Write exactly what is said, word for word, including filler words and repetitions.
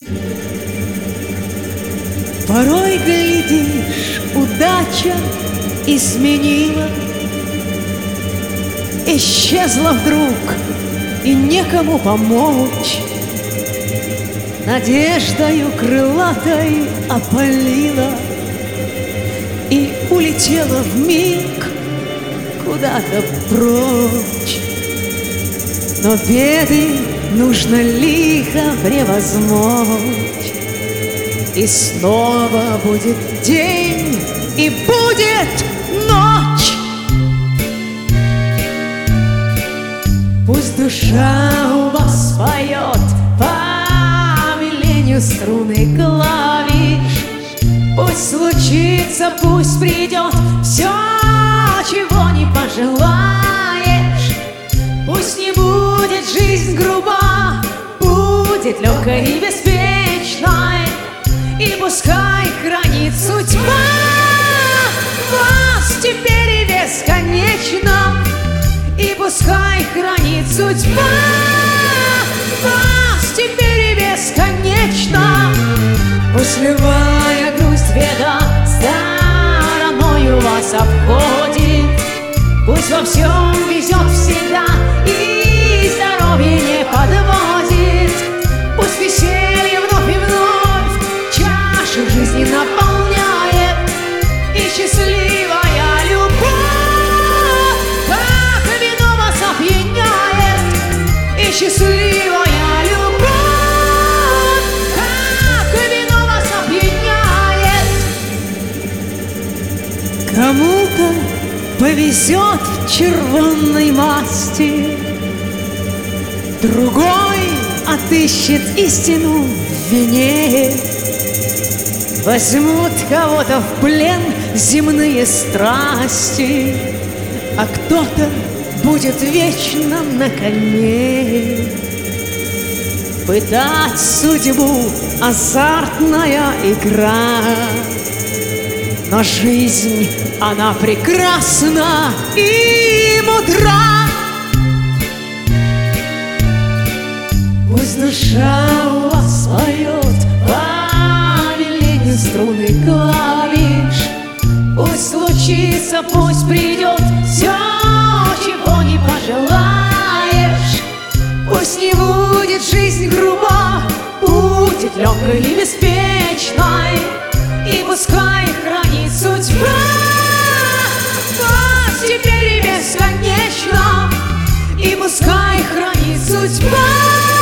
Порой, глядишь, удача изменила, исчезла вдруг, и некому помочь. Надеждою крылатой опалила и улетела вмиг куда-то прочь. Но беды нужно лихо превозмочь, и снова будет день, и будет ночь. Пусть душа у вас поет по велению струны клавиш, пусть случится, пусть придет все, чего не пожелаешь. Пусть не будет жизнь груба, будет легкой и беспечной, и пускай хранит судьба вас теперь и бесконечно. И пускай хранит судьба вас теперь и бесконечно. Пусть любая грусть, беда стороною вас обходит, пусть во всем везет всегда и здоровье не подводит. Пусть веселье вновь и вновь чашу жизни наполняет, и счастливая любовь как вино вас опьяняет. И счастливая любовь как вино вас опьяняет. Кому-то повезет в червонной масти, другой отыщет истину в вине. Возьмут кого-то в плен земные страсти, а кто-то будет вечно на коне. Пытать судьбу — азартная игра, но жизнь, она прекрасна и мудра. Пусть душа у вас поет по велению струны клавиш, пусть случится, пусть придет все, чего не пожелаешь. Пусть не будет жизнь груба, будет легкой и беспечной, и пускай хранит судьба вас теперь и бесконечно. И пускай хранит судьба